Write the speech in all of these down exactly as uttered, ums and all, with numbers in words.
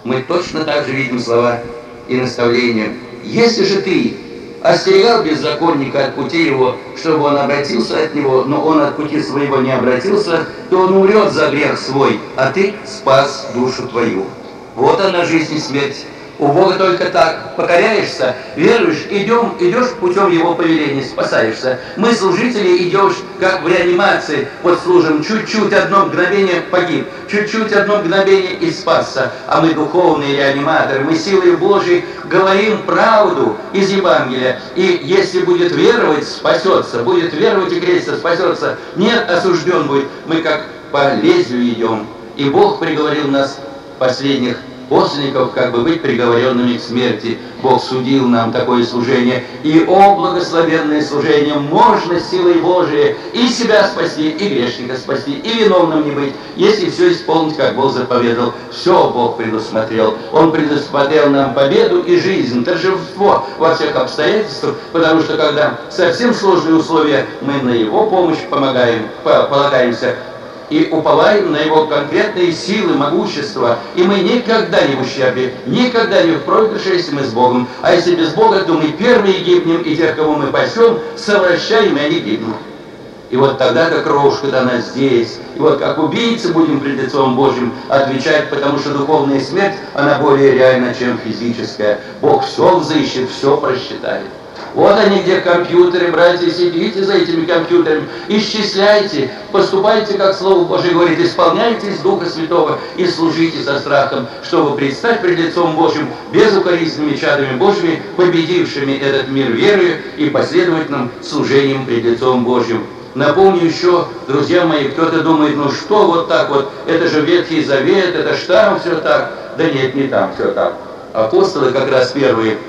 мы точно так же видим слова и наставления. «Если же ты остерегал беззаконника от пути его, чтобы он обратился от него, но он от пути своего не обратился, то он умрет за грех свой, а ты спас душу твою». Вот она, жизнь и смерть. У Бога только так. Покоряешься, веруешь, идем, идешь путем Его повеления, спасаешься. Мы, служители, идешь, как в реанимации. Вот служим, чуть-чуть, одно мгновение погиб, чуть-чуть, одно мгновение и спасся. А мы духовные реаниматоры, мы силой Божией говорим правду из Евангелия. И если будет веровать, спасется, будет веровать и креститься, спасется. Нет, осужден будет. Мы как по лезвию идем. И Бог приговорил нас, последних постников, как бы быть приговоренными к смерти. Бог судил нам такое служение. И, о, благословенное служение, можно силой Божией и себя спасти, и грешника спасти, и виновным не быть, если все исполнить, как Бог заповедал. Все Бог предусмотрел. Он предусмотрел нам победу и жизнь, торжество во всех обстоятельствах, потому что, когда совсем сложные условия, мы на Его помощь помогаем, полагаемся, и уповаем на Его конкретные силы, могущество. И мы никогда не в ущербе, никогда не в проигрыше, если мы с Богом. А если без Бога, то мы первые гибнем, и тех, кого мы пасем, совращаем, и они гибнут. И вот тогда, как кровушка дана здесь, и вот как убийцы будем пред лицом Божьим отвечать, потому что духовная смерть, она более реальна, чем физическая. Бог все взыщет, все просчитает. Вот они, где компьютеры, братья, сидите за этими компьютерами, исчисляйте, поступайте, как Слово Божие говорит, исполняйтесь Духа Святого и служите со страхом, чтобы предстать пред лицом Божьим безукоризненными чадами Божьими, победившими этот мир верою и последовательным служением пред лицом Божьим. Напомню еще, друзья мои, кто-то думает, ну что вот так вот, это же Ветхий Завет, это ж там все так. Да нет, не там все так. Апостолы как раз первые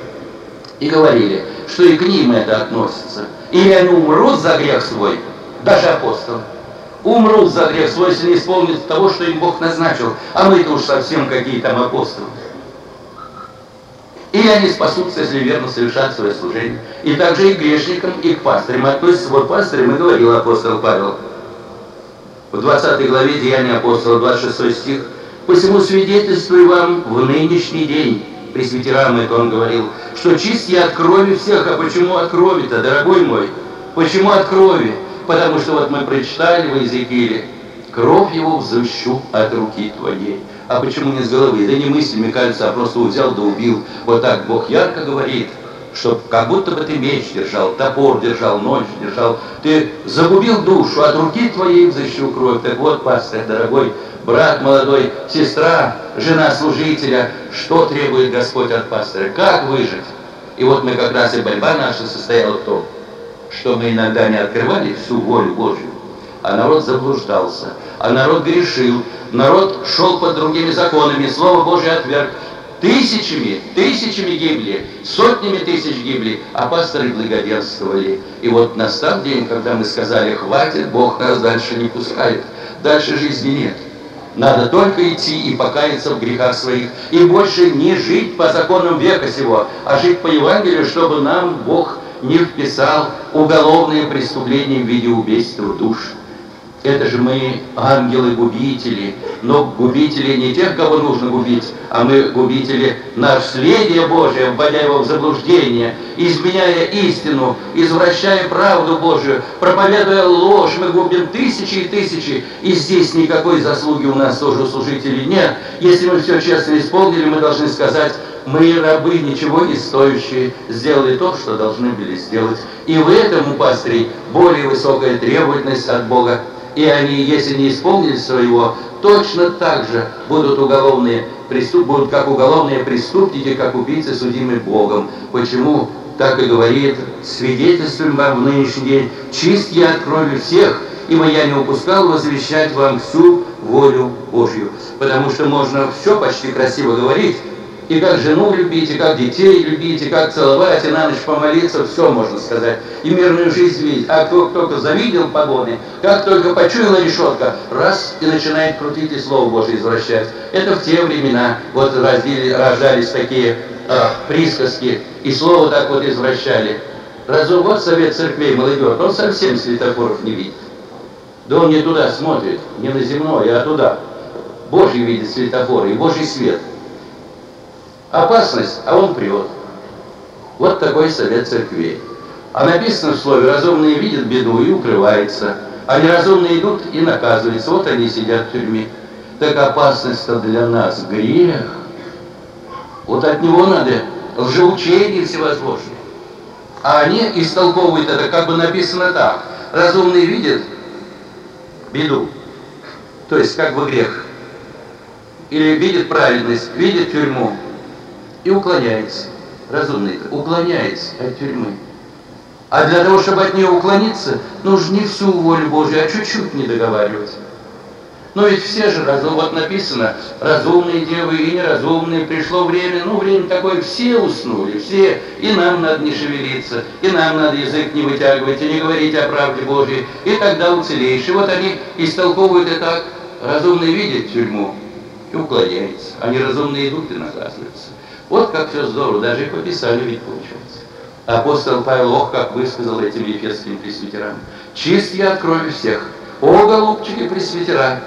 и говорили, что и к ним это относится. Или они умрут за грех свой, даже апостолы, умрут за грех свой, если не исполнят того, что им Бог назначил. А мы-то уж совсем какие там апостолы. Или они спасутся, если верно совершат свое служение. И также и к грешникам, и к пастырям относятся. Вот пастырям и говорил апостол Павел в двадцатой главе Деяния апостола, двадцать шестой стих. «Посему свидетельствую вам в нынешний день». Пресвитерам это он говорил, что чист я от крови всех. А почему от крови-то, дорогой мой? Почему от крови? Потому что вот мы прочитали в Иезекииле, кровь его взыщу от руки твоей. А почему не с головы? Да не мыслями, кажется, а просто взял да убил. Вот так Бог ярко говорит, что как будто бы ты меч держал, топор держал, нож держал. Ты загубил душу, от руки твоей взыщу кровь. Так вот, пастырь дорогой, брат молодой, сестра, жена служителя, что требует Господь от пастыря? Как выжить? И вот мы как раз и борьба наша состояла в том, что мы иногда не открывали всю волю Божью, а народ заблуждался, а народ грешил, народ шел под другими законами, Слово Божие отверг. Тысячами, тысячами гибли, сотнями тысяч гибли, а пасторы благоденствовали. И вот настал день, когда мы сказали, хватит, Бог нас дальше не пускает, дальше жизни нет. Надо только идти и покаяться в грехах своих, и больше не жить по законам века сего, а жить по Евангелию, чтобы нам Бог не вписал уголовные преступления в виде убийства душ. Это же мы ангелы-губители, но губители не тех, кого нужно губить, а мы губители наследия Божие, вводя его в заблуждение, изменяя истину, извращая правду Божию, проповедуя ложь, мы губим тысячи и тысячи, и здесь никакой заслуги у нас тоже у служителей нет. Если мы все честно исполнили, мы должны сказать, мы, рабы, ничего не стоящие, сделали то, что должны были сделать. И в этом у пастырей более высокая требовательность от Бога. И они, если не исполнили своего, точно так же будут уголовные преступ, будут как уголовные преступники, как убийцы, судимые Богом. Почему? Так и говорит, свидетельствуем вам в нынешний день, чист я от крови всех, ибо я не упускал возвещать вам всю волю Божью. Потому что можно все почти красиво говорить, и как жену любить, и как детей любить, и как целовать, и на ночь помолиться, все можно сказать. И мирную жизнь видеть. А кто только завидел погоны, как только почуяла решетка, раз и начинает крутить и Слово Божие извращать. Это в те времена вот раздели, рождались такие а, присказки, и Слово так вот извращали. Разум, вот совет церквей молодежь, он совсем светофоров не видит. Да он не туда смотрит, не на земное, а туда. Божий видит светофоры и Божий свет. Опасность, а он прет. Вот такой совет церкви. А написано в слове: разумные видят беду и укрываются, а неразумные идут и наказываются. Вот они сидят в тюрьме. Так опасность-то для нас грех. Вот от него надо лжеучения всевозможные. А они истолковывают это, как бы написано так: разумные видят беду, то есть как бы грех, или видит праведность, видит тюрьму и уклоняется. Разумный уклоняется от тюрьмы. А для того, чтобы от нее уклониться, нужно не всю волю Божью, а чуть-чуть не договаривать. Но ведь все же, вот написано, разумные девы и неразумные, пришло время, ну время такое, все уснули, все, и нам надо не шевелиться, и нам надо язык не вытягивать, и не говорить о правде Божьей, и тогда уцелеешь. И вот они истолковывают это так: разумные видят тюрьму и уклоняются, а неразумные идут и наказываются. Вот как все здорово, даже и по Писанию ведь получается. Апостол Павел, ох, как высказал этим ефесским пресвитерам: чист я от крови всех, о, голубчики пресвитера.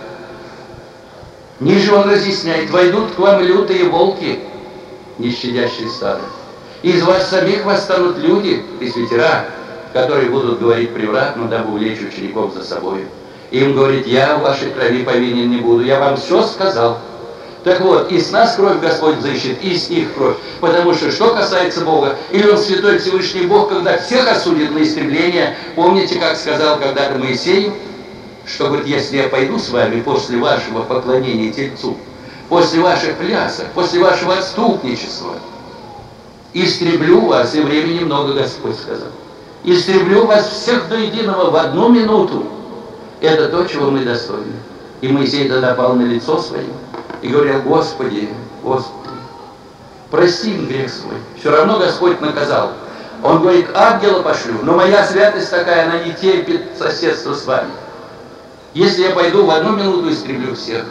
Ниже он разъясняет: войдут к вам лютые волки, не щадящие стада. Из вас самих восстанут люди, пресвитера, которые будут говорить превратно, дабы увлечь учеников за собой. Им говорит: я в вашей крови повинен не буду, я вам все сказал. Так вот, и с нас кровь Господь защитит, и с них кровь. Потому что, что касается Бога, или Он святой Всевышний Бог, когда всех осудит на истребление, помните, как сказал когда-то Моисею, что, говорит, если я пойду с вами после вашего поклонения Тельцу, после ваших плясок, после вашего отступничества, истреблю вас, и времени много, Господь сказал. Истреблю вас всех до единого в одну минуту. Это то, чего мы достойны. И Моисей тогда пал на лицо свое и говорил: Господи, Господи, прости им грех свой. Все равно Господь наказал. Он говорит: ангела пошлю, но моя святость такая, она не терпит соседства с вами. Если я пойду в одну минуту, истреблю всех.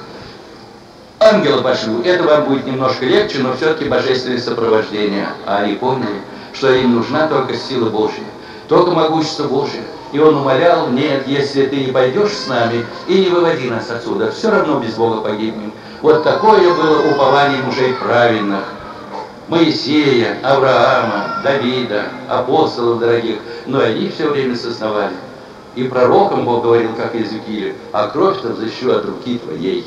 Ангела пошлю, это вам будет немножко легче, но все-таки божественное сопровождение. А они помнили, что им нужна только сила Божья, только могущество Божье. И он умолял: нет, если ты не пойдешь с нами и не выводи нас отсюда, все равно без Бога погибнем. Вот такое было упование мужей праведных: Моисея, Авраама, Давида, апостолов дорогих. Но они все время сосновали. И пророкам Бог говорил, как Иезекиилю: а кровь-то взыщу от руки твоей.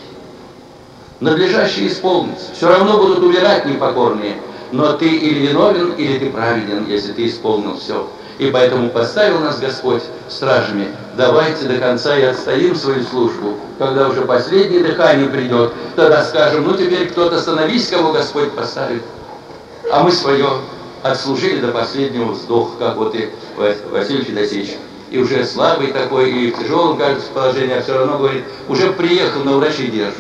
Надлежащее исполнится. Все равно будут умирать непокорные. Но ты или виновен, или ты праведен, если ты исполнил все. И поэтому поставил нас Господь стражами. Давайте до конца и отстоим свою службу. Когда уже последнее дыхание придет, тогда скажем: ну теперь кто-то становись, кого Господь поставит. А мы свое отслужили до последнего вздоха, как вот и Василий Федосеевич. И уже слабый такой, и в тяжелом, кажется, положении, а все равно, говорит, уже приехал, но врачи держат.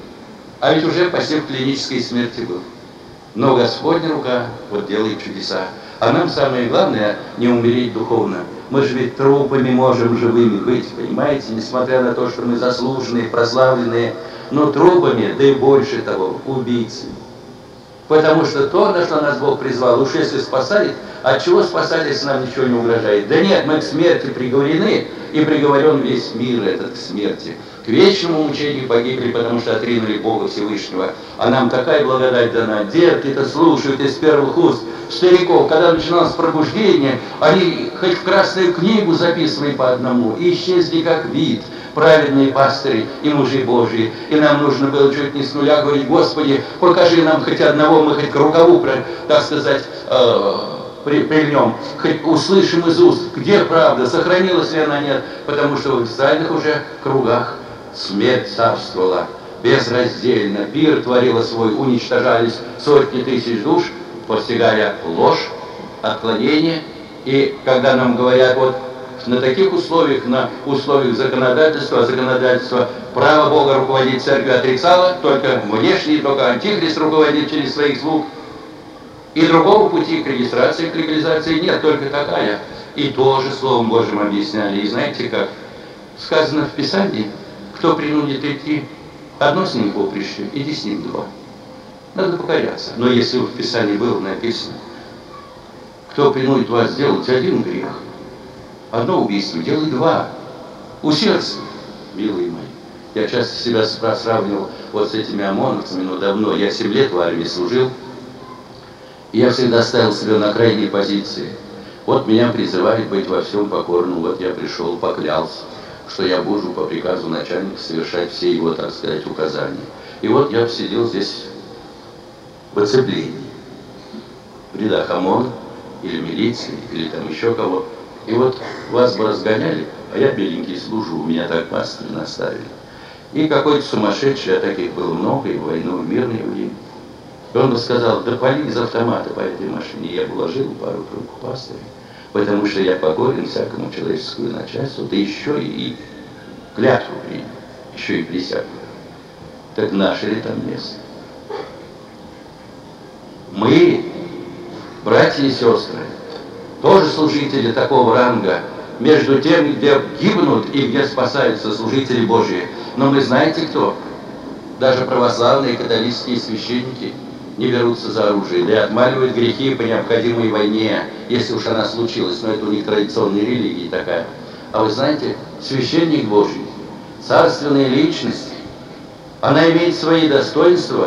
А ведь уже почти в клинической смерти был. Но Господня рука вот делает чудеса. А нам самое главное не умереть духовно. Мы же ведь трупами можем живыми быть, понимаете, несмотря на то, что мы заслуженные, прославленные, но трупами, да и больше того, убийцами. Потому что то, на что нас Бог призвал, уж если спасает, от чего спасать, если нам ничего не угрожает? Да нет, мы к смерти приговорены, и приговорен весь мир этот к смерти. К вечному мучению погибли, потому что отринули Бога Всевышнего. А нам такая благодать дана. Детки-то слушают из первых уст стариков. Когда начиналось пробуждение, они хоть в Красную книгу записывали по одному, и исчезли как вид. Праведные пастыри и мужи Божьи. И нам нужно было чуть не с нуля говорить: Господи, покажи нам хоть одного, мы хоть к рукаву, так сказать, э, при, прильнем, хоть услышим из уст, где правда, сохранилась ли она, нет, потому что в официальных уже кругах смерть царствовала безраздельно, пир творила свой, уничтожались сотни тысяч душ, постигая ложь, отклонение. И когда нам говорят: вот на таких условиях, на условиях законодательства, а законодательство право Бога руководить церковью отрицало, только внешний, только антихрист руководит через своих слуг. И другого пути к регистрации, к легализации нет, только такая. И тоже Словом Божьим объясняли. И знаете как? Сказано в Писании: кто принудит идти одно с ним поприще, иди с ним два. Надо покоряться. Но если в Писании было написано: кто принудит вас сделать один грех, одно убийство, делай два. Усердствуй, милые мои. Я часто себя сравнивал вот с этими ОМОНовцами, но давно. Я семь лет в армии служил. Я всегда ставил себя на крайней позиции. Вот меня призывают быть во всем покорным. Вот я пришел, поклялся, что я буду по приказу начальника совершать все его, так сказать, указания. И вот я сидел здесь в оцеплении, в рядах ОМОНа, или милиции, или там еще кого. И вот вас бы разгоняли, а я беленький служу, меня так пастырь наставили. И какой-то сумасшедший, а таких было много, и в войну, и в мирное время. И он бы сказал: да пали из автомата по этой машине. Я бы уложил пару трубку пастыря, потому что я покорен всякому человеческому начальству, да еще и клятву принял, еще и присягу. Так наше ли там место? Мы, братья и сестры, тоже служители такого ранга, между тем, где гибнут и где спасаются служители Божьи. Но мы знаете кто? Даже православные католические священники не берутся за оружие, да и отмаливают грехи по необходимой войне, если уж она случилась, но это у них традиционная религия такая. А вы знаете, священник Божий, царственная личность, она имеет свои достоинства,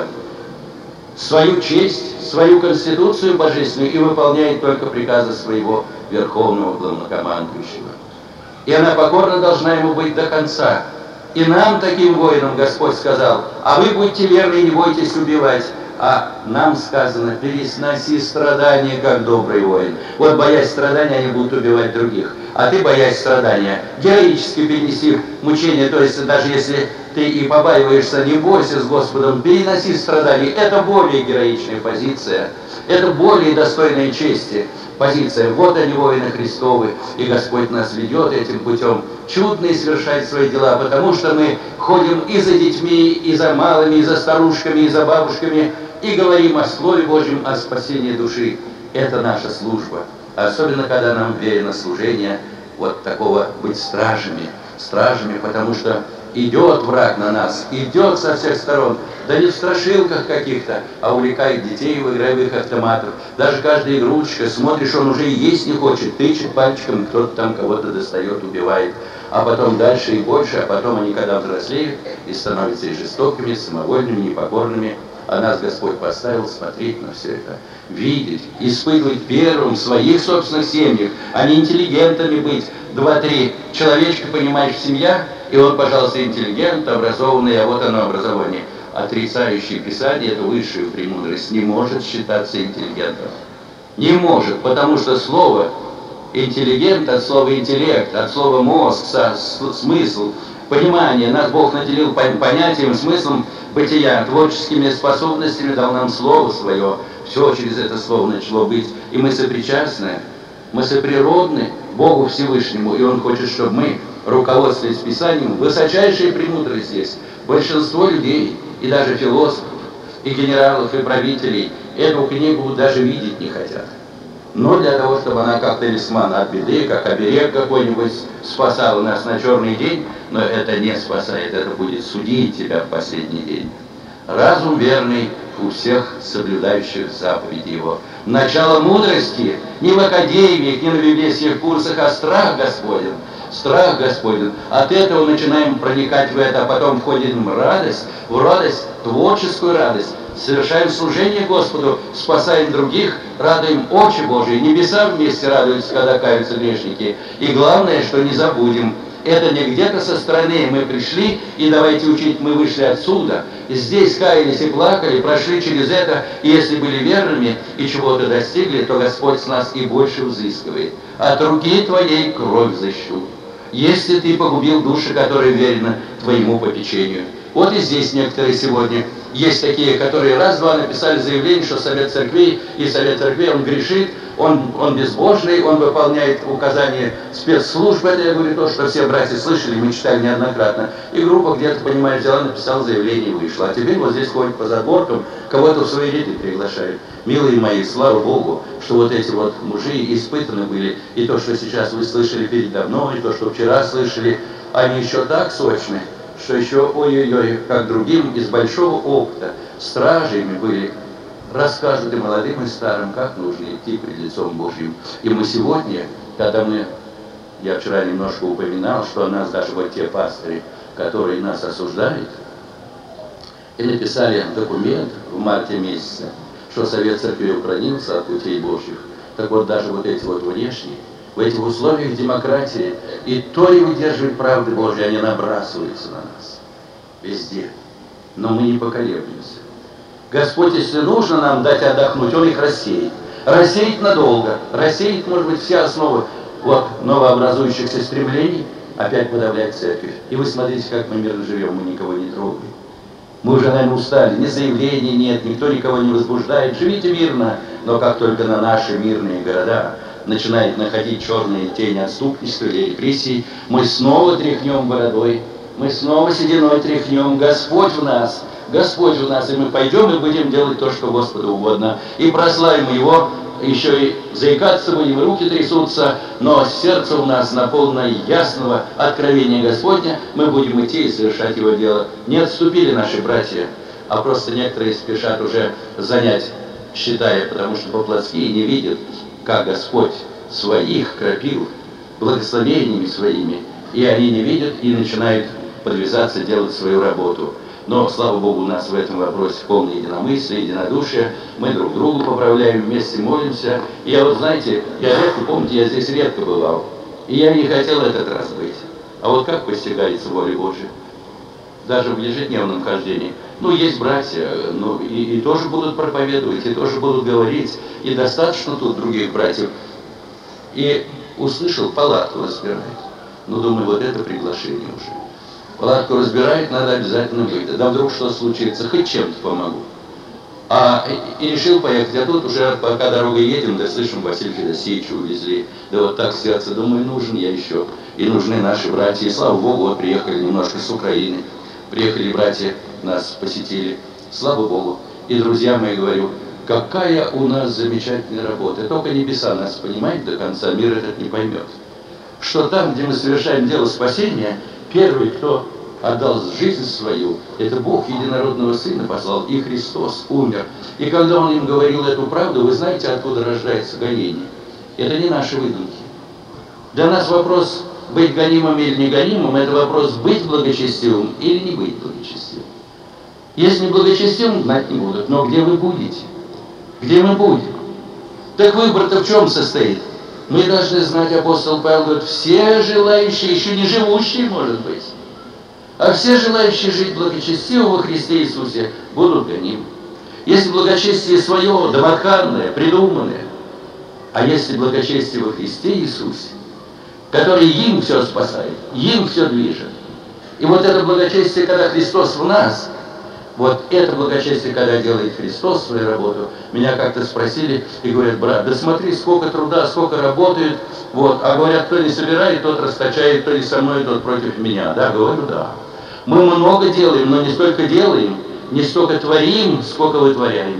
свою честь, свою конституцию божественную и выполняет только приказы своего верховного главнокомандующего. И она покорно должна ему быть до конца. И нам, таким воинам, Господь сказал: а вы будьте верны, не бойтесь убивать. А нам сказано: переноси страдания, как добрый воин. Вот, боясь страдания, они будут убивать других. А ты, боясь страдания, героически перенеси мучения. То есть, даже если ты и побаиваешься, не бойся с Господом, переноси страдания. Это более героичная позиция. Это более достойная чести позиция. Вот они, воины Христовы, и Господь нас ведет этим путем чудно и совершает свои дела, потому что мы ходим и за детьми, и за малыми, и за старушками, и за бабушками, и говорим о Слове Божьем, о спасении души. Это наша служба. Особенно, когда нам верено служение вот такого быть стражами. Стражами, потому что идет враг на нас, идет со всех сторон, да не в страшилках каких-то, а увлекает детей в игровых автоматах. Даже каждая игрушечка, смотришь, он уже и есть не хочет, тычет пальчиком, кто-то там кого-то достает, убивает. А потом дальше и больше, а потом они, когда взрослеют, и становятся и жестокими, самовольными, непокорными. А нас Господь поставил смотреть на все это, видеть, испытывать первым в своих собственных семьях, а не интеллигентами быть. Два-три человечка, понимаешь, семья, и он, пожалуйста, интеллигент, образованный, а вот оно образование. Отрицающий Писание, эту высшую премудрость, не может считаться интеллигентом. Не может, потому что слово интеллигент от слова интеллект, от слова мозг, смысл, понимание. Нас Бог наделил понятием, смыслом бытия, творческими способностями, дал нам слово свое. Все через это слово начало быть. И мы сопричастны, мы соприродны Богу Всевышнему, и Он хочет, чтобы мы, руководствуясь Писанием, высочайшая премудрость здесь. Большинство людей, и даже философов, и генералов, и правителей, эту книгу даже видеть не хотят. Но для того, чтобы она как талисман от беды, как оберег какой-нибудь спасала нас на черный день, но это не спасает, это будет судить тебя в последний день. Разум верный у всех соблюдающих заповеди его. Начало мудрости не в академиях, не на библейских курсах, а страх Господень. Страх Господень. От этого начинаем проникать в это, а потом входим в радость, в радость, творческую радость. Совершаем служение Господу, спасаем других, радуем очи Божьи. Небеса вместе радуются, когда каются грешники. И главное, что не забудем, это не где-то со стороны мы пришли, и давайте учить, мы вышли отсюда. И здесь каялись и плакали, прошли через это, и если были верными и чего-то достигли, то Господь с нас и больше взыскивает. От руки твоей кровь защу, если ты погубил души, которые верены твоему попечению. Вот и здесь некоторые сегодня есть такие, которые раз-два написали заявление, что Совет Церквей, и Совет Церквей, он грешит, он, он безбожный, он выполняет указания спецслужб. Это, я говорю, то, что все братья слышали, мы читали неоднократно. И группа где-то, понимаешь, взяла, написала заявление и вышла. А теперь вот здесь ходит по задворкам, кого-то в свои ряды приглашают. Милые мои, слава Богу, что вот эти вот мужи испытаны были. И то, что сейчас вы слышали передо мной, и то, что вчера слышали, они еще так сочны, что еще, ой-ой-ой, как другим из большого опыта, стражами были, расскажут и молодым, и старым, как нужно идти пред лицом Божьим. И мы сегодня, когда мы, я вчера немножко упоминал, что о нас даже вот те пастыри, которые нас осуждают, и написали документ в марте месяце, что совет церкви уклонился от путей Божьих. Так вот, даже вот эти вот внешние, в этих условиях демократии, и то и удерживать правды Божьи, они набрасываются на нас. Везде. Но мы не поколеблемся. Господь, если нужно нам дать отдохнуть, Он их рассеет. Рассеет надолго. Рассеет, может быть, все основы вот, новообразующихся стремлений, опять подавлять церковь. И вы смотрите, как мы мирно живем, мы никого не трогаем. Мы уже, наверное, устали, ни заявлений нет, никто никого не возбуждает. Живите мирно, но как только на наши мирные города начинает находить черные тени отступничества или репрессий, мы снова тряхнем бородой, мы снова сединой тряхнем. Господь в нас, Господь в нас, и мы пойдем и будем делать то, что Господу угодно. И прославим Его, еще и заикаться будем, и руки трясутся, но сердце у нас наполнено ясного откровения Господня, мы будем идти и совершать Его дело. Не отступили наши братья, а просто некоторые спешат уже занять, считая, потому что по-плотски не видят, как Господь своих кропил благословениями своими, и они не видят и начинают подвязаться делать свою работу. Но, слава Богу, у нас в этом вопросе полное единомыслие, единодушие. Мы друг другу поправляем, вместе молимся. И я вот, знаете, я редко, помните, я здесь редко бывал. И я не хотел этот раз быть. А вот как постигается воля Божья? Даже в ежедневном хождении. Ну, есть братья, ну, и, и тоже будут проповедовать, и тоже будут говорить. И достаточно тут других братьев. И услышал, палатку разбирать. Ну, думаю, вот это приглашение уже. Палатку разбирает, надо обязательно быть. Да вдруг что случится, хоть чем-то помогу. А и, и решил поехать, а тут уже пока дорогой едем, да слышим, Василия Федосеевича увезли. Да вот так сердце, думаю, нужен я еще. И нужны наши братья. И слава Богу, вот приехали немножко с Украины. Приехали братья, нас посетили. Слава Богу. И, друзья мои, говорю, какая у нас замечательная работа. Только небеса нас понимают до конца, мир этот не поймет. Что там, где мы совершаем дело спасения, первый, кто отдал жизнь свою, это Бог единородного Сына послал, и Христос умер. И когда Он им говорил эту правду, вы знаете, откуда рождается гонение? Это не наши выдумки. Для нас вопрос быть гонимым или не гонимым, это вопрос быть благочестивым или не быть благочестивым. Если не благочестивым, знать не будут. Но где вы будете? Где мы будем? Так выбор-то в чем состоит? Мы должны знать, апостол Павел говорит, все желающие, еще не живущие, может быть, а все желающие жить благочестиво во Христе Иисусе будут гонимы. Если благочестие свое, домоханное, придуманное, а если благочестие во Христе Иисусе, который им все спасает, им все движет. И вот это благочестие, когда Христос в нас, вот это благочестие, когда делает Христос свою работу, меня как-то спросили и говорят, брат, да смотри, сколько труда, сколько работают, вот, а говорят, кто не собирает, тот расточает, кто не со мной, тот против меня. Да, говорю, да. Мы много делаем, но не столько делаем, не столько творим, сколько вытворяем.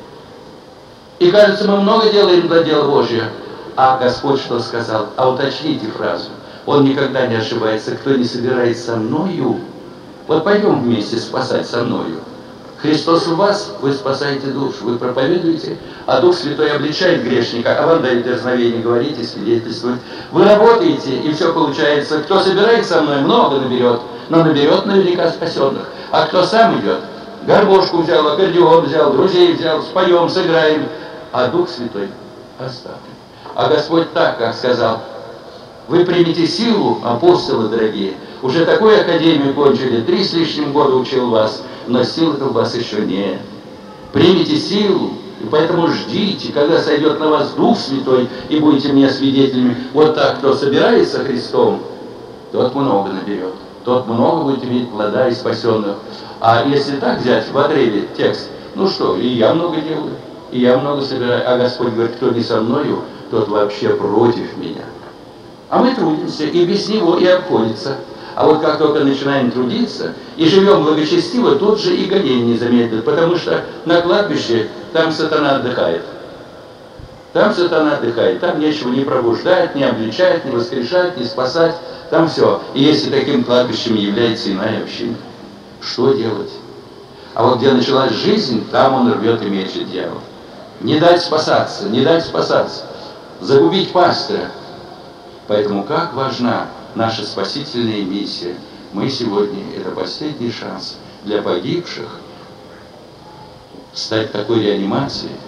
И кажется, мы много делаем для дела Божьего. А Господь что сказал? А уточните фразу. Он никогда не ошибается. Кто не собирает со мною, вот пойдем вместе спасать со мною. Христос в вас, вы спасаете душу, вы проповедуете, а Дух Святой обличает грешника, а вам дает дерзновение говорить и свидетельствовать. Вы работаете, и все получается. Кто собирает со мной, много наберет, но наберет наверняка спасенных. А кто сам идет, гармошку взял, аккордеон взял, друзей взял, споем, сыграем, а Дух Святой оставлен. А Господь так, как сказал, вы примите силу, апостолы дорогие, уже такую академию кончили, три с лишним года учил вас, но силы-то у вас еще нет. Примите силу, и поэтому ждите, когда сойдет на вас Дух Святой, и будете мне свидетелями. Вот так, кто собирается Христом, тот много наберет, тот много будет иметь плода и спасенных. А если так взять в отрыве текст, ну что, и я много делаю, и я много собираю, а Господь говорит, кто не со мною, тот вообще против меня. А мы трудимся, и без него и обходится. А вот как только начинаем трудиться и живем благочестиво, тут же и гонение не замедлит, потому что на кладбище там сатана отдыхает. Там сатана отдыхает, там нечего не пробуждать, не обличать, не воскрешать, не спасать, там все. И если таким кладбищем является иная община, что делать? А вот где началась жизнь, там он рвет и мечет дьявол. Не дать спасаться, не дать спасаться, загубить пастыря. Поэтому как важна наша спасительная миссия. Мы сегодня, это последний шанс для погибших стать такой реанимацией,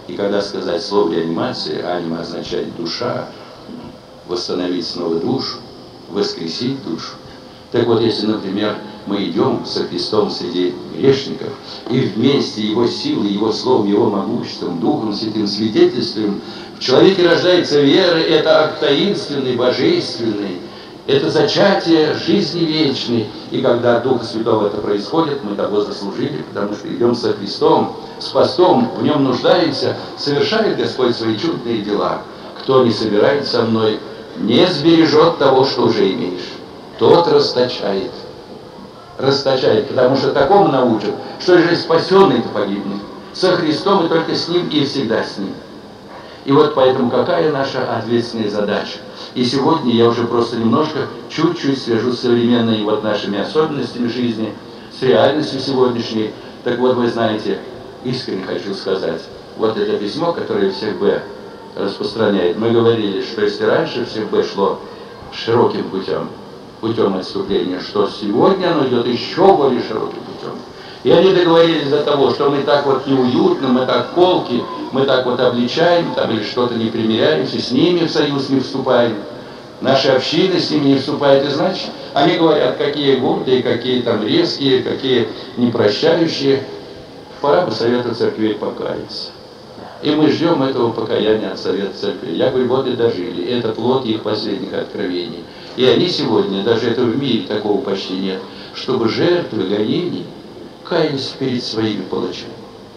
И когда сказать слово реанимация, анима означает душа, восстановить снова душу, воскресить душу. Так вот, если, например, мы идем со Христом среди грешников, и вместе Его силой, Его словом, Его могуществом, Духом Святым свидетельствуем, в человеке рождается вера, это акт таинственный, божественный, это зачатие жизни вечной. И когда от Духа Святого это происходит, мы того заслужили, потому что идем со Христом, с постом, в Нем нуждаемся, совершает Господь свои чудные дела. Кто не собирает со мной, не сбережет того, что уже имеешь. Тот расточает. Расточает, потому что такому научат, что же спасенный-то погибнет. Со Христом и только с Ним, и всегда с Ним. И вот поэтому какая наша ответственная задача? И сегодня я уже просто немножко, чуть-чуть свяжу с современными вот нашими особенностями жизни, с реальностью сегодняшней. Так вот, вы знаете, искренне хочу сказать, вот это письмо, которое всех Б распространяет, мы говорили, что если раньше всех Б шло широким путем, путем отступления, что сегодня оно идет еще более широким путем. И они договорились до того, что мы так вот неуютно, мы так колки, мы так вот обличаем, там, или что-то не примиряемся, с ними в союз не вступаем, наши общины с ними не вступают, и значит, они говорят, какие гордые, какие там резкие, какие непрощающие. Пора бы Совета Церквей покаяться. И мы ждем этого покаяния от Совета Церкви. Я говорю, вот и дожили. Это плод их последних откровений. И они сегодня, даже это в мире такого почти нет, чтобы жертвы гонений каялись перед своими палачами.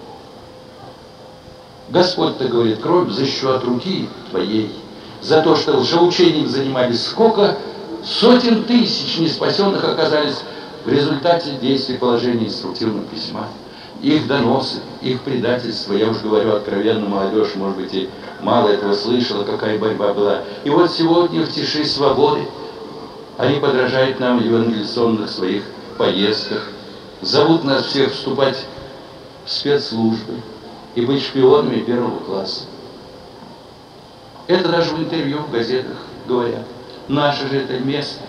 Господь-то говорит, кровь защищу от руки твоей. За то, что лжеучением занимались, сколько сотен тысяч неспасенных оказались в результате действий положения инструктивного письма. Их доносы, их предательство, я уж говорю откровенно, молодежь, может быть, и мало этого слышала, какая борьба была. И вот сегодня в тиши свободы они подражают нам в евангелизационных своих поездках, зовут нас всех вступать в спецслужбы и быть шпионами первого класса. Это даже в интервью в газетах говорят. Наше же это место.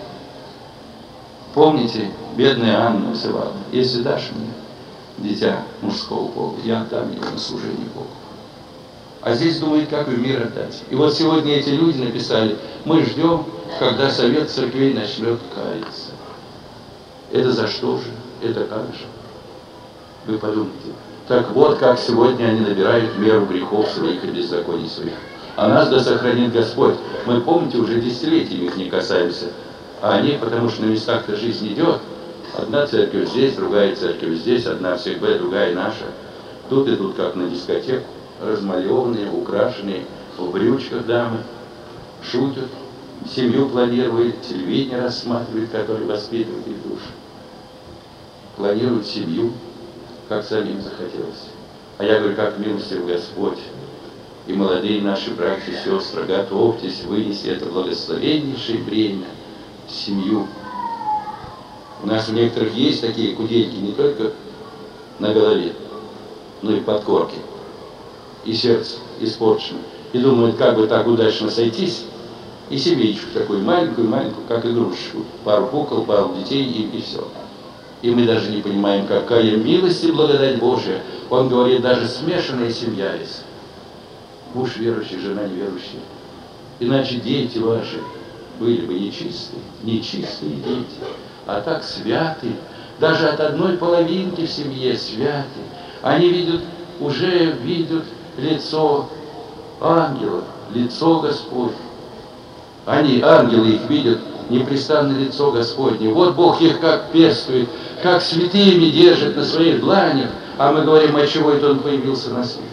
Помните, бедная Анна называла, если дашь мне дитя мужского пола, я отдам его на служение Богу. А здесь думают, как в мир отдать. И вот сегодня эти люди написали, мы ждем, когда Совет Церквей начнет каяться. Это за что же? Это как же? Вы подумайте. Так вот, как сегодня они набирают меру грехов своих и беззаконий своих. А нас да сохранит Господь. Мы, помните, уже десятилетиями их не касаемся. А они, потому что на местах-то жизнь идет. Одна церковь здесь, другая церковь здесь, одна всех Б, другая наша. Тут идут как на дискотеку, размалеванные, украшенные, в брючках дамы, шутят, семью планируют, телевидение рассматривают, которое воспитывает их душу. Планируют семью, как самим захотелось. А я говорю, как милостив Господь. И молодые наши братья и сестры, готовьтесь вынести это благословеннейшее бремя, семью. У нас у некоторых есть такие кудельки не только на голове, но и под корки. И сердце испорчено. И думают, как бы так удачно сойтись, и семейку такую маленькую-маленькую, как игрушечку. Пару кукол, пару детей и, и все. И мы даже не понимаем, какая милость и благодать Божия. Он говорит, даже смешанная семья есть. Муж верующий, жена неверующая. Иначе дети ваши были бы нечистые, нечистые дети. А так святые, даже от одной половинки в семье святые. Они видят, уже видят лицо ангелов, лицо Господне. Они, ангелы, их видят, непрестанно лицо Господне. Вот Бог их как пестует, как святыми держит на своих дланях, а мы говорим, от чего это Он появился на свет.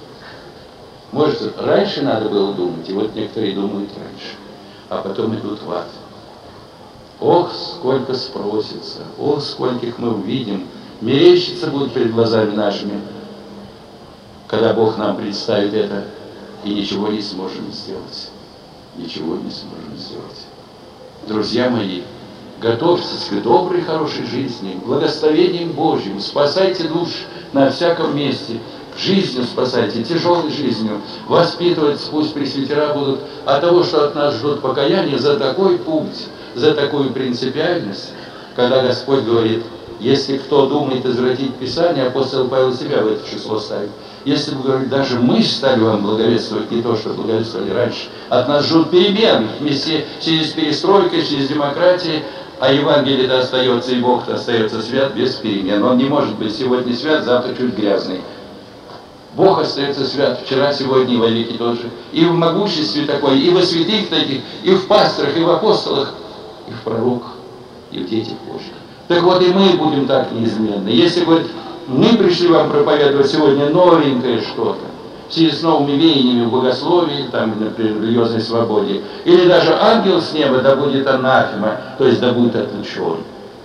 Может, раньше надо было думать, и вот некоторые думают раньше, а потом идут в ад. Ох, сколько спросится, ох, скольких мы увидим, мерещится будет перед глазами нашими, когда Бог нам представит это, и ничего не сможем сделать. Ничего не сможем сделать. Друзья мои, готовьтесь к доброй, хорошей жизни, благословением Божьим, спасайте душ на всяком месте, жизнью спасайте, тяжелой жизнью, воспитывать, пусть пресвитера будут от того, что от нас ждут покаяния за такой путь, за такую принципиальность, когда Господь говорит, Если кто думает извратить Писание, апостол Павел себя в это число ставит. Если бы, говорит, даже мы стали вам благовествовать не то, что благовествовали раньше, от нас ждут перемен вместе в связи с перестройкой, в связи с демократией, а Евангелие-то остается, и Бог-то остается свят без перемен. Он не может быть сегодня свят, завтра чуть грязный. Бог остается свят вчера, сегодня и во веки тоже. И в могуществе такой, и во святых таких, и в пасторах, и в апостолах, и в пророках, и в детях Божьих. Так вот и мы будем так неизменны. Если, говорит, мы пришли вам проповедовать сегодня новенькое что-то, в связи с новыми веяниями в богословии, там, например, в религиозной свободе, или даже ангел с неба, да будет анафема, то есть да будет отлучен.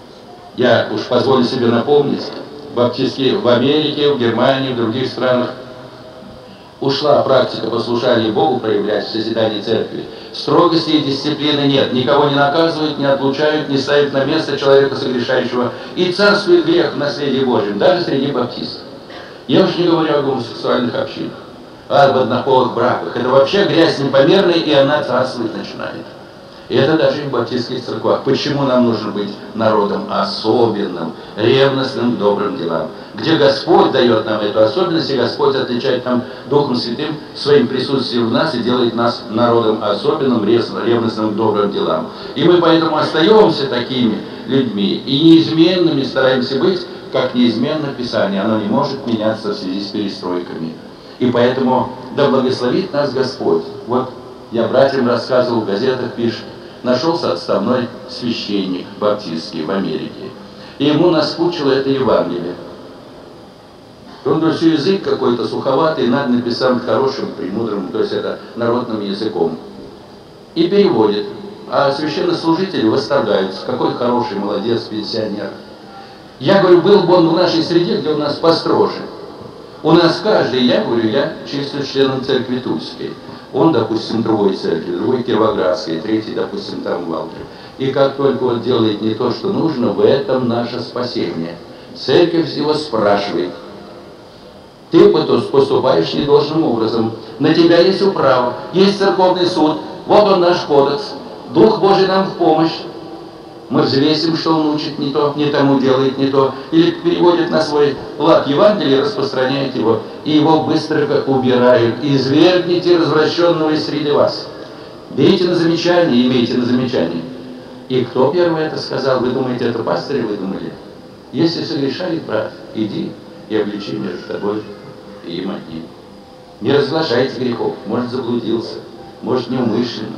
Я уж позволю себе напомнить, баптистские в Америке, в Германии, в других странах ушла практика послушания Богу проявлять в созидании церкви. Строгости и дисциплины нет. Никого не наказывают, не отлучают, не ставят на место человека согрешающего. И царствует грех в наследии Божьем, даже среди баптистов. Я уж не говорю о гомосексуальных общинах, а об однополых браках. Это вообще грязь непомерная, и она царствовать начинает. И это даже и в баптистских церквах. Почему нам нужно быть народом особенным, ревностным к добрым делам? Где Господь дает нам эту особенность, и Господь отличает нам Духом Святым своим присутствием в нас и делает нас народом особенным, ревностным к добрым делам. И мы поэтому остаемся такими людьми и неизменными стараемся быть, как неизменно Писание. Оно не может меняться в связи с перестройками. И поэтому да благословит нас Господь. Вот я братьям рассказывал, в газетах пишет, нашелся отставной священник баптистский в Америке. И ему наскучило это Евангелие. Он говорит, что язык какой-то суховатый, надо написать хорошим, премудрым, то есть это народным языком. И переводит. А священнослужители восторгаются. Какой хороший, молодец, пенсионер. Я говорю, был бы он в нашей среде, где у нас построже. У нас каждый, я говорю, я числюсь членом церкви Тульской. Он, допустим, другой церкви, другой Кировоградской, третий, допустим, там в Валке. И как только он делает не то, что нужно, в этом наше спасение. Церковь его спрашивает. Ты поступаешь недолжным образом. На тебя есть управа, есть церковный суд. Вот он наш кодекс. Дух Божий нам в помощь. Мы взвесим, что он учит не то, не тому делает не то. Или переводит на свой лад Евангелие, распространяет его. И его быстро как убирают. «Извергните развращенного из среды вас». Берите на замечание, имейте на замечание. И кто первый это сказал? Вы думаете, это пастыри выдумали? Если согрешает, брат, иди и обличи между тобой и им одним. Не разглашайте грехов. Может, заблудился, может, неумышленно.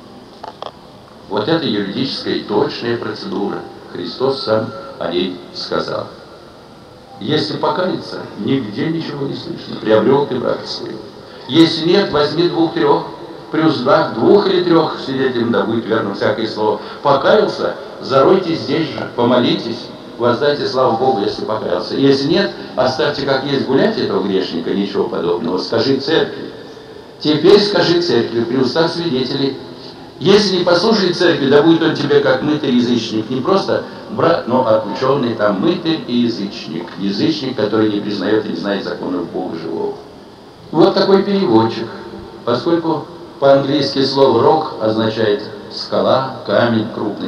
Вот это юридическая и точная процедура. Христос сам о ней сказал. Если покаяться, нигде ничего не слышно. Приобрел ты брата своего. Если нет, возьми двух-трех, при узлах двух или трех свидетелям, да будет верно всякое слово. Покаялся, заройте здесь же, помолитесь, воздайте славу Богу, если покаялся. Если нет, оставьте как есть гулять этого грешника, ничего подобного. Скажи церкви. Теперь скажи церкви при устах свидетелей. Если не послушает церкви, да будет он тебе как мытарь язычник. Не просто брат, но отлученный там мытарь и язычник. Язычник, который не признает и не знает законов Бога живого. Вот такой переводчик. Поскольку по-английски слово «рок» означает скала, камень крупный.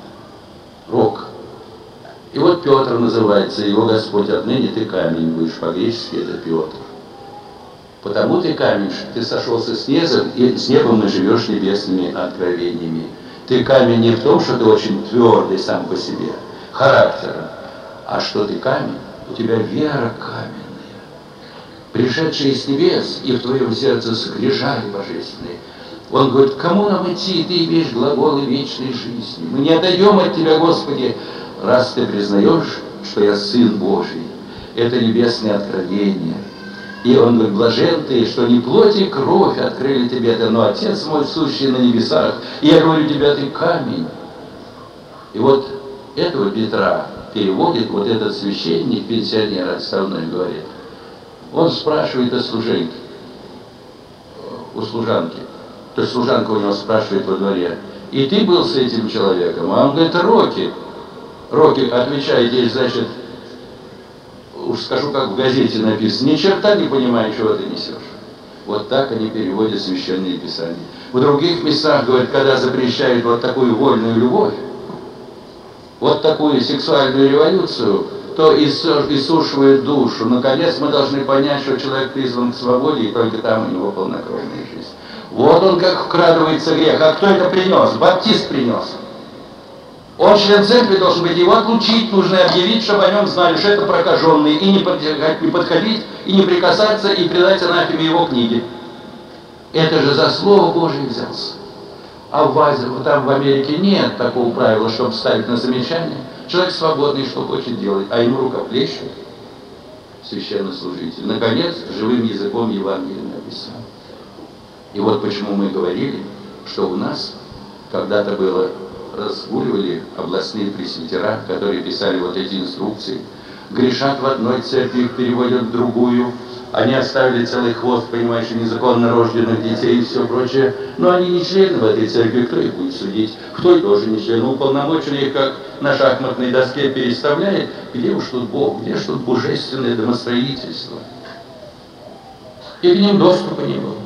Рок. И вот Петр называется, его Господь отныне ты камень будешь. По-гречески это Петр. Потому ты камень, что ты сошелся с небом, и с небом и живешь небесными откровениями. Ты камень не в том, что ты очень твердый сам по себе, характером, а что ты камень, у тебя вера каменная, пришедшая из небес, и в твоем сердце скрижали божественные. Он говорит, кому нам идти, ты имеешь глаголы вечной жизни. Мы не отойдем от тебя, Господи, раз ты признаешь, что я Сын Божий. Это небесное откровение. И он говорит, блажен ты, что не плоть и кровь открыли тебе это, но Отец мой, сущий на небесах. И я говорю тебе, ты камень. И вот этого Петра переводит вот этот священник, пенсионер отставной, говорит. Он спрашивает о служенке, у служанки. То есть служанка у него спрашивает во дворе, и ты был с этим человеком? А он говорит, Роки. Роки отвечает ей, значит, уж скажу, как в газете написано, ни черта не понимаю, чего ты несешь. Вот так они переводят священные писания. В других местах, говорят, когда запрещают вот такую вольную любовь, вот такую сексуальную революцию, то иссушивает душу. Наконец мы должны понять, что человек призван к свободе, и только там у него полнокровная жизнь. Вот он как вкрадывается грех. А кто это принес? Баптист принес. Он член церкви должен быть, его отлучить нужно, объявить, чтобы о нем знали, что это прокаженный, и не подходить, и не прикасаться, и предать анафеме его книги. Это же за Слово Божие взялся. А в Азии, вот там в Америке нет такого правила, чтобы ставить на замечание. Человек свободный, что хочет делать, а ему рукоплещут священнослужитель. Наконец, живым языком Евангелие написано. И вот почему мы говорили, что у нас когда-то было, разгуливали областные пресвитера, которые писали вот эти инструкции, грешат в одной церкви, их переводят в другую, они оставили целый хвост, понимаешь, незаконно рожденных детей и все прочее, но они не члены в этой церкви, кто их будет судить? Кто и тоже не член, уполномоченный их, как на шахматной доске переставляет, где уж тут Бог, где ж тут божественное домостроительство? И к ним доступа не было.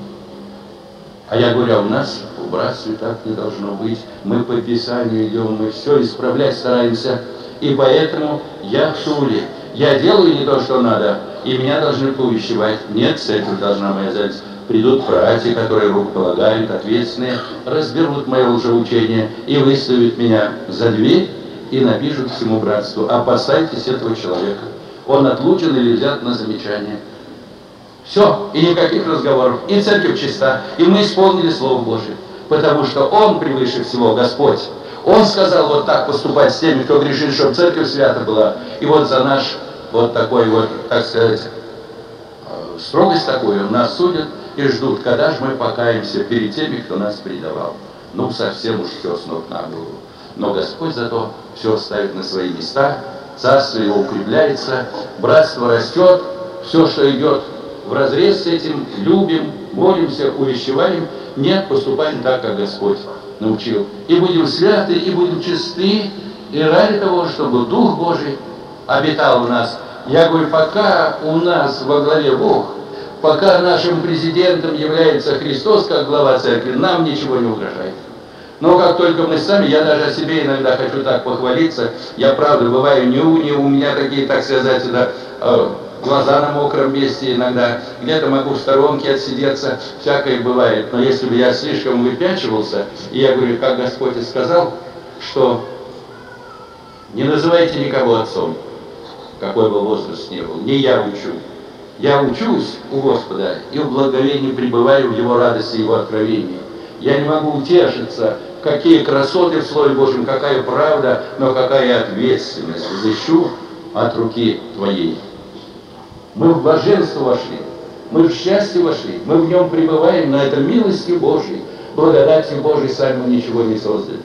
А я говорю, а у нас в братстве так не должно быть. Мы по Писанию идем, мы все исправлять стараемся. И поэтому я в Туле. Я делаю не то, что надо, и меня должны поувещевать. Нет, церковь должна моя зависть. Придут братья, которые рукополагают, ответственные, разберут мое лжеучение и выставят меня за дверь и напишут всему братству: опасайтесь этого человека. Он отлучен или взят на замечание. Все, и никаких разговоров, и церковь чиста, и мы исполнили Слово Божие, потому что Он превыше всего, Господь. Он сказал вот так поступать с теми, кто грешит, чтобы церковь свята была. И вот за наш вот такой вот, так сказать, строгость такую нас судят и ждут, когда же мы покаемся перед теми, кто нас предавал. Ну, совсем уж все с ног на голову. Но Господь зато все ставит на свои места, царство Его укрепляется, братство растет, все, что идет вразрез с этим, любим, молимся, увещеваем, нет, поступаем так, как Господь научил. И будем святы, и будем чисты, и ради того, чтобы Дух Божий обитал в нас. Я говорю, пока у нас во главе Бог, пока нашим президентом является Христос, как глава церкви, нам ничего не угрожает. Но как только мы сами, я даже о себе иногда хочу так похвалиться, я правда бываю не у, не у меня такие, так сказать, да, глаза на мокром месте иногда, где-то могу в сторонке отсидеться, всякое бывает. Но если бы я слишком выпячивался, и я говорю, как Господь и сказал, что не называйте никого отцом, какой бы возраст ни был, не я учу. Я учусь у Господа и в благовении пребываю в Его радости, Его откровении. Я не могу утешиться, какие красоты в Слове Божьем, какая правда, но какая ответственность взыщу от руки Твоей. Мы в блаженство вошли, мы в счастье вошли, мы в нем пребываем, на этом милости Божьей, благодати Божьей сами мы ничего не создали.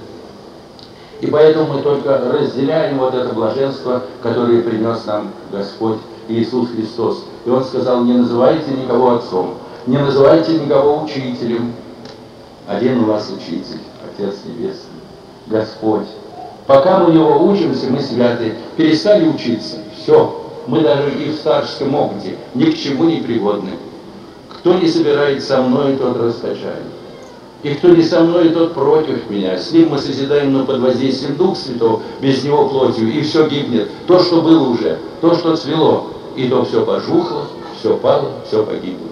И поэтому мы только разделяем вот это блаженство, которое принес нам Господь Иисус Христос. И Он сказал, не называйте никого отцом, не называйте никого учителем. Один у вас учитель, Отец Небесный, Господь. Пока мы Его учимся, мы святы, перестали учиться, все. Мы даже и в старческом опыте ни к чему не пригодны. Кто не собирает со мной, тот раскачает. И кто не со мной, тот против меня. С ним мы созидаем, но под воздействием Духа Святого, без него плотью, и все гибнет. То, что было уже, то, что цвело, и то все пожухло, все пало, все погибло.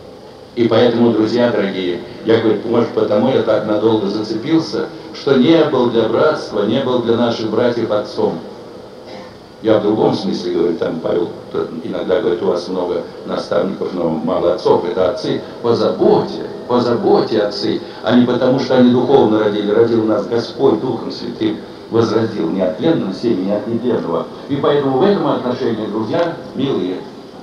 И поэтому, друзья дорогие, я говорю, может, потому я так надолго зацепился, что не был для братства, не был для наших братьев отцом. Я в другом смысле говорю, там Павел иногда говорит, у вас много наставников, но мало отцов. Это отцы по заботе, по заботе отцы, а не потому, что они духовно родили. Родил нас Господь Духом Святым, возродил не от тленного семени, не от нетленного. И поэтому в этом отношении, друзья, милые,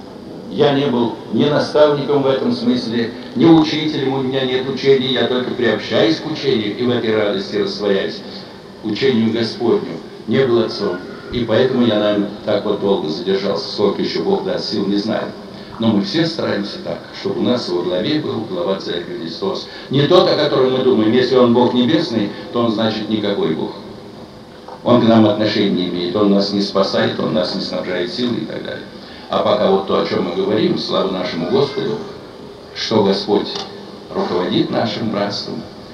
я не был ни наставником в этом смысле, ни учителем, у меня нет учения, я только приобщаюсь к учению и в этой радости растворяюсь. Учению Господню, не был отцом. И поэтому я, наверное, так вот долго задержался, сколько еще Бог даст сил, не знаю. Но мы все стараемся так, чтобы у нас во главе был глава Церкви Христос. Не тот, о котором мы думаем, если Он Бог Небесный, то Он значит никакой Бог. Он к нам отношения не имеет, Он нас не спасает, Он нас не снабжает силой и так далее. А пока вот то, о чем мы говорим, слава нашему Господу, что Господь руководит нашим братством,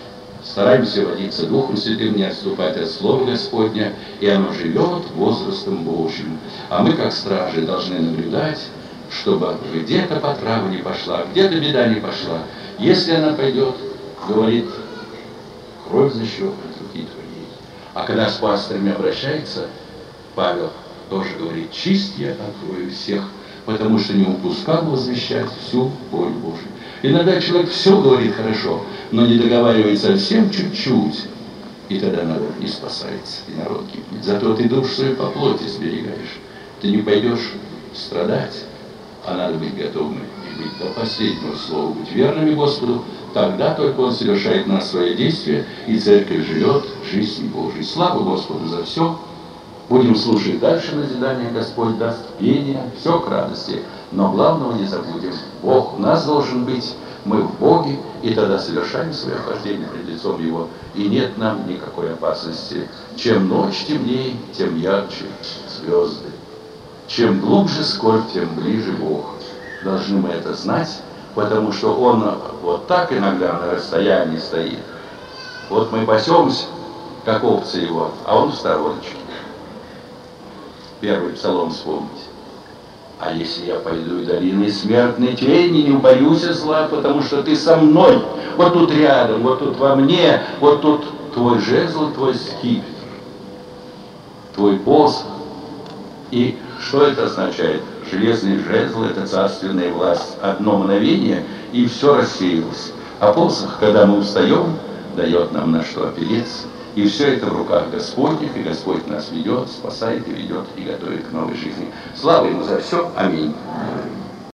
Стараемся водиться Духом Святым, не отступать от Слова Господня, и оно живет возрастом Божьим. А мы, как стражи, должны наблюдать, чтобы где-то потрава не пошла, где-то беда не пошла. Если она пойдет, говорит, кровь за щеку от руки твоей. А когда с пастырями обращается, Павел тоже говорит, чист я открою всех, потому что не упускал возвещать всю волю Божию. Иногда человек все говорит хорошо, но не договаривает совсем чуть-чуть, и тогда народ не спасается, и народ гибнет. Зато ты душу свою по плоти сберегаешь. Ты не пойдешь страдать, а надо быть готовым и быть до последнего слова, быть верными Господу. Тогда только Он совершает на нас свои действия, и церковь живет жизнью Божией. Слава Господу за все. Будем слушать дальше назидания, Господь даст пение, все к радости. Но главного не забудем. Бог у нас должен быть, мы в Боге, и тогда совершаем свое хождение пред лицом Его, и нет нам никакой опасности. Чем ночь темнее, тем ярче звезды. Чем глубже скорбь, тем ближе Бог. Должны мы это знать, потому что Он вот так иногда на расстоянии стоит. Вот мы пасемся, как овцы Его, а Он в стороночке. Первый псалом вспомните. А если я пойду и долиной смертной тени, не убоюсь зла, потому что ты со мной, вот тут рядом, вот тут во мне, вот тут твой жезл, твой скипетр, твой посох. И что это означает? Железный жезл – это царственная власть. Одно мгновение, и все рассеялось. А посох, когда мы устаем, дает нам на что опереться. И все это в руках Господних, и Господь нас ведет, спасает и ведет, и готовит к новой жизни. Слава Ему за все. Аминь.